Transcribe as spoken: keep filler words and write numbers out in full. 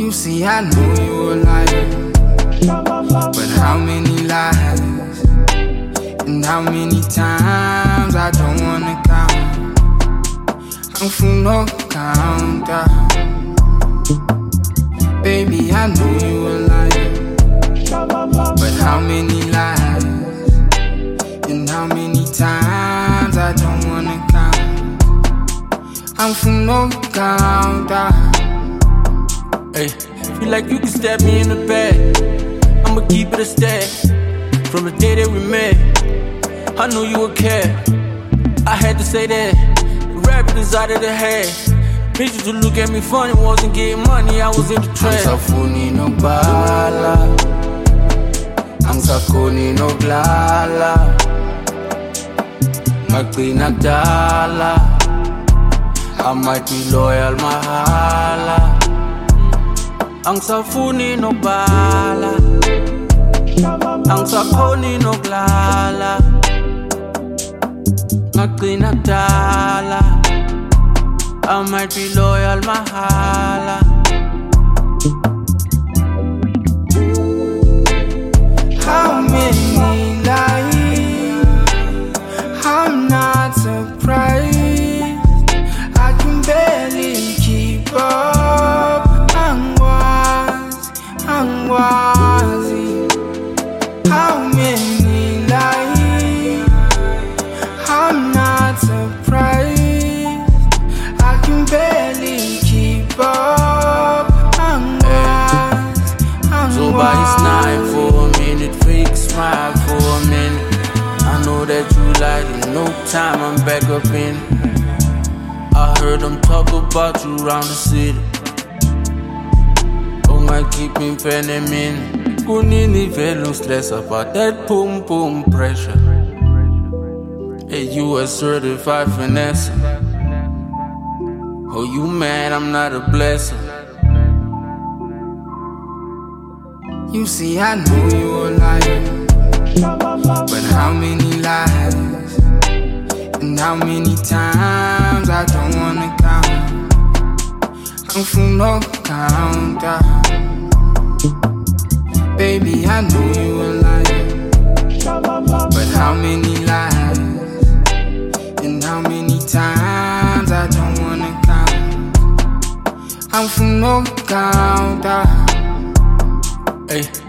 You see, I know you a liar, but how many lies and how many times I don't wanna count. I'm from no counter. Baby, I know you a liar, but how many lies and how many times I don't wanna count. I'm from no counter. Hey, feel like you can stab me in the back. I'ma keep it a stack. From the day that we met, I knew you would care. I had to say that. Rabbit is out of the head. Bitches to look at me funny, wasn't getting money, I was in the trap. Ang safuni no bala, ang sakuni no glala, magpinagdala, I might be loyal, mahala. Ang safuni no bala, ang sakuni no glala, magpinagdala, I might be loyal, mahala. How many lies? I'm not surprised. I can barely keep up. I'm wise, I'm wise. How many lies? I'm not surprised. I can barely keep up. I'm wise, I'm So by his nine for a minute, fake smile for a minute. I know that you like it, no time, I'm back up in it. I heard them talk about you around the city. Oh my, keep me fanning in. Kunini velu stress about that boom boom pressure. Hey, you a certified finesse. Oh, you mad, I'm not a blesser. You see, I know you a liar, but how many lies and how many times I don't wanna count. I'm from no counter. Baby, I know you a liar, but how many lies and how many times I don't wanna count. I'm from no counter. Hey.